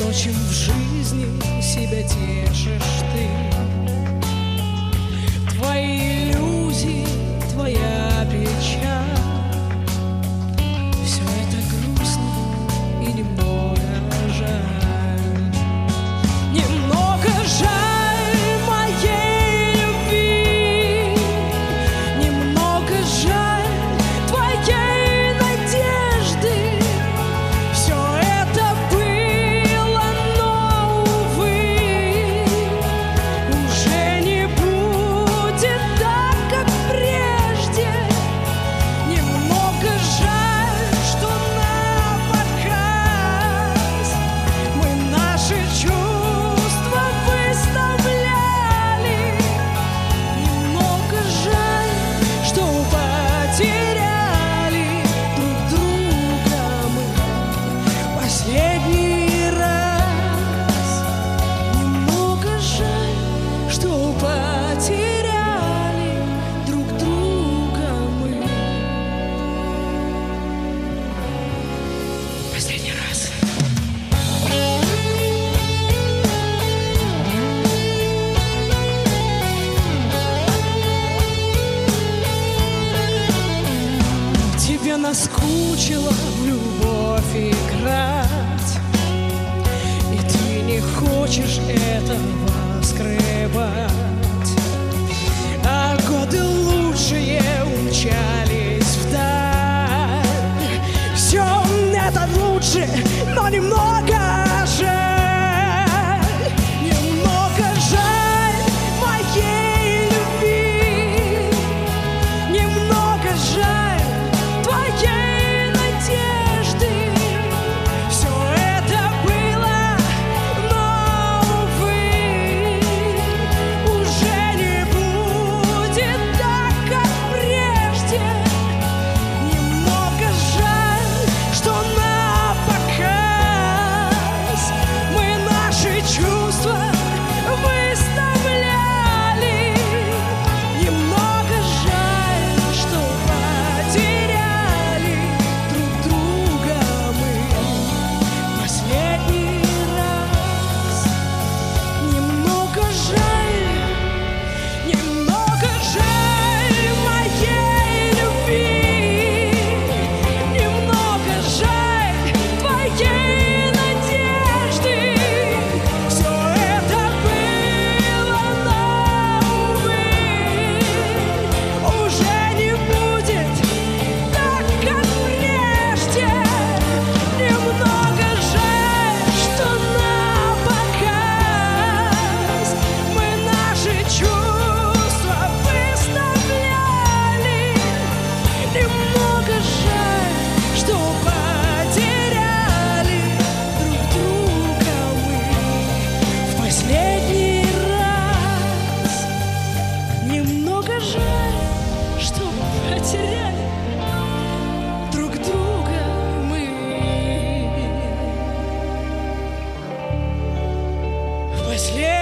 чем в жизни себя тешишь ты. Твои иллюзии, твоя печаль, все это грустно и немного жаль. Немного жаль моей любви, немного жаль твоей надежды. Все это было, но, увы, уже не будет так, как прежде. Немного жаль, что напоказ мы наши чувства выставляли. Немного жаль, что потеряли друг друга мы последний раз. Немного жаль, что потеряли друг друга мы последний раз. Тебе наскучило в любовь играть, и ты не хочешь этого скрывать. А годы лучшие умчались вдаль. Все это лучше, но немного жаль. Немного жаль моей любви, немного жаль твоей надежды. Все это было, но, увы, уже не будет так, как прежде. Немного жаль, что напоказ мы наши чувства выставляли. Немного жаль, что потеряли друг друга мы последний раз. Немного жаль моей любви, немного жаль твоей надежды. Все это было, но, увы, уже не будет так, как прежде. Немного жаль, что напоказ мы наши чувства выставляли. Немного жаль, что потеряли друг друга мы в последний раз. Немного жаль, что потеряли друг друга мы в последний раз.